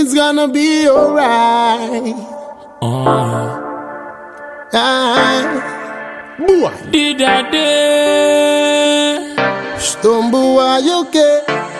everything's gonna be alright. Boy, did that day? Stumble, are you okay?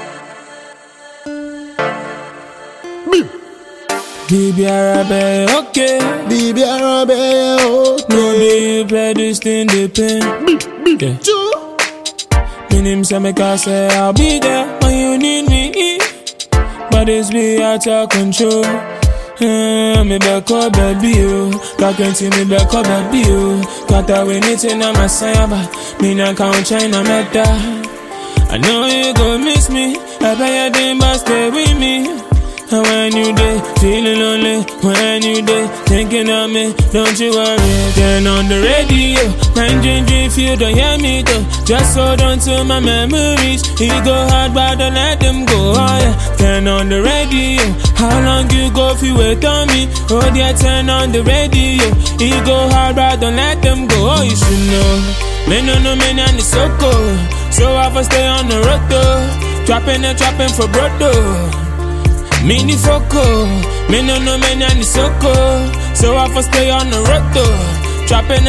Baby Arabe, okay. Baby Arabe, okay. No, they play this thing, they pain. Yeah. My name say make I say I'll be there when you need me. But it's be out of control. Me back up, baby, oh. Can't see me back up, baby, oh. Got that way, anything on my side, but me not count China, matter. I know you gon' miss me. I bet you didn't but stay with me. And when you there, feeling lonely. When you there, thinking of me, don't you worry. Turn on the radio, if you don't hear me though. Just hold on to my memories. He go hard, but don't let them go. Oh yeah, turn on the radio. How long you go if you wait on me? Oh yeah, turn on the radio. He go hard, but don't let them go. Oh, you should know. Me no, me and it's so cold. So I first stay on the road though. Trapping for broad though. Mini foco, me no, me and it's so cold. So I first stay on the road though. Trapping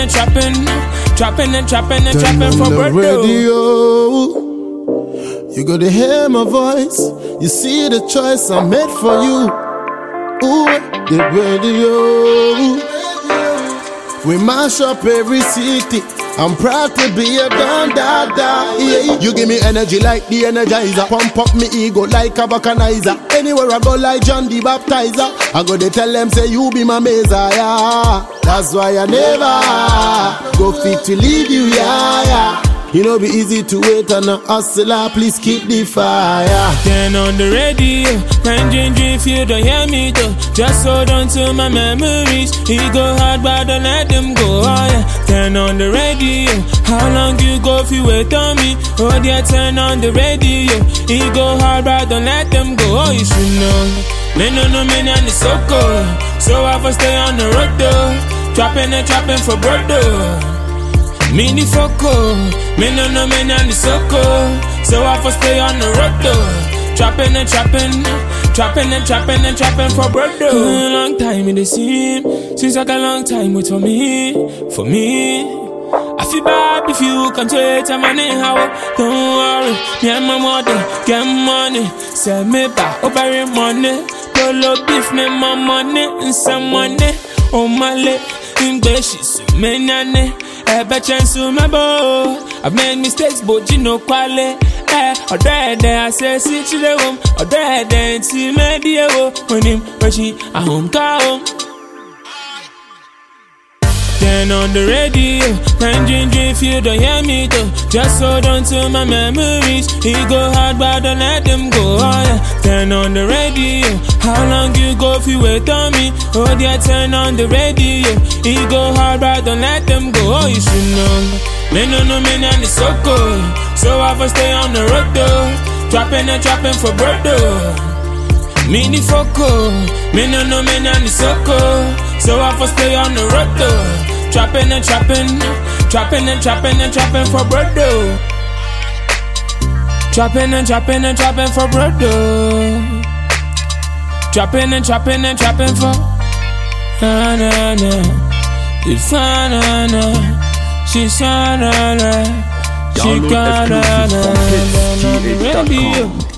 for broad though. You gotta hear my voice. You see the choice I made for you. Ooh, the radio. We mash up every city. I'm proud to be a Don Dada. Yeah. You give me energy like the Energizer. Pump up me ego like a vulcanizer. Anywhere I go like John the Baptizer. I go to tell them say you be my Messiah. That's why I never go fit to leave you, yeah. You know be easy to wait on a hustler, please keep the fire. Turn on the radio, if you don't hear me though. Just hold on to my memories. He go hard but don't let them go. Oh yeah, turn on the radio. How long you go if you wait on me? Oh yeah, turn on the radio. He go hard but don't let them go. Oh, you should know. Me no, me and it's so cold. So I first stay on the road though. Trapping for broad though. Mini foco, me no, me and it's so cold. So I first stay on the road though. Trapping for broad though. Long time in the scene, seems like a long time wait for me. I feel bad if you can't wait a money how. Don't worry, me and my mother get money. Send me back over money. Polo beef me my money and some money. Oh my leg, in she's me nane. Ever chance to my bow. I've made mistakes, but you know quality. Or there, I say, sit to the room. Or there, see me, dear. When him, but she, I home, come. Turn on the radio, if you don't hear me though. Just hold on to my memories. He go hard but don't let them go. Oh yeah, turn on the radio. How long you go if you wait on me? Oh yeah, turn on the radio. He go hard but don't let them go. Oh, you should know. Me no, me and it's so cold. So I first stay on the road though. Trapping for broad though. Mini foco, me no, me and it's so cold. So I first stay on the road though. Trapping for broad though. Trapping for broad though. Trapping for na. It's na. She's na. She got na.